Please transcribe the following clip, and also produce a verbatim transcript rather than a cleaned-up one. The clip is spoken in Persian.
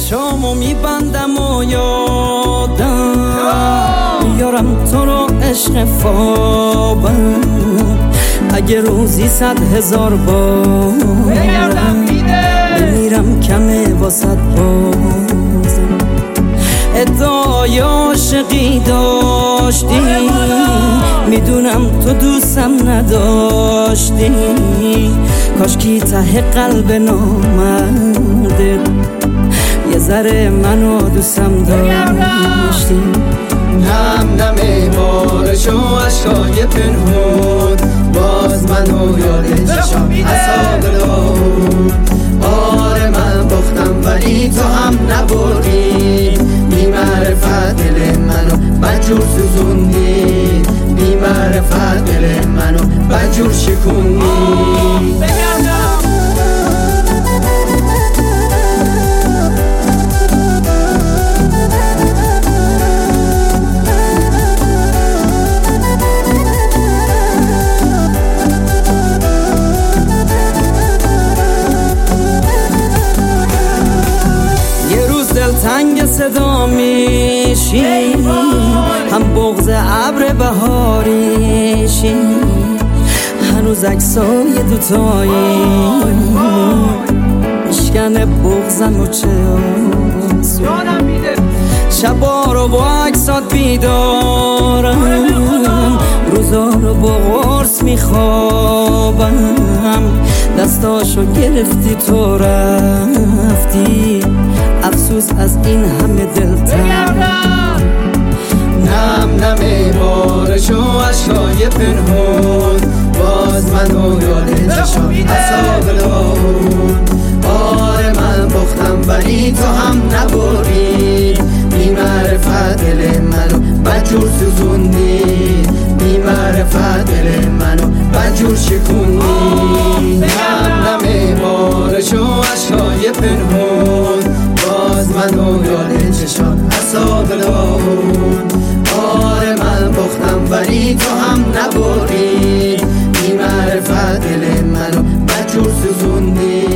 چشامو میبندم و یادم میارم تو رو عشق خوابم، اگه روزی صد هزار بار بمیرم کمه واسد بازم. ادعای عاشقی داشتی، میدونم تو دوستم نداشتی، کاشکی ته قلب نامرده یه ذره منو دوستم داشتی. نم نم بارش و عشقای پنهون باز منو یاد چشام عصا دلون. آره من باختم ولی تو هم نبردی، بی معرفت دل منو بدجور سوزوندی، بی معرفت دل منو بدجور شکوندی. تنگ صدا میشی، هم بغض ابر بهاریشی، هنوز عکسای دوتایی میشکن بغضم و چه آسون. شبا رو با عکسات بیدارم، روزا رو با قرص میخوابم، دستاشو گرفتی تو رفتی، افسوس از این همه دلتنگ. نم نم بارش و عشقای پنهون باز منو یاد چشام عصا دلون. آره من باختم ولی تو هم نبردی، بی معرفت دل منو بدجور سوزوندی، بی معرفت دل منو بدجور شکوندی. نم نم بارش و عشقای پنهون باز منو یاد چشام عصا دلون. آره من باختم ولی تو هم نبردی، بی معرفت دل منو بدجور سوزوندی،